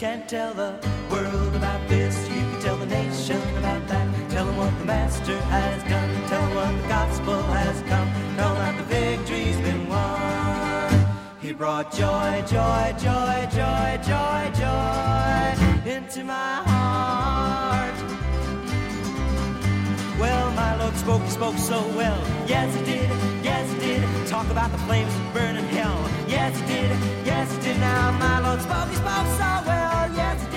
can tell the world about this, you can tell the nation about that. Tell them what the Master has done, tell them what the gospel has come, tell them that the victory's been won. He brought joy, joy, joy, joy, joy, joy into my heart. Well, my Lord spoke, he spoke so well. Yes, he did, yes, he did. Talk about the flames that burn in hell. Yes, he did, yes, he did. Now, my Lord spoke, he spoke so well. Yes, he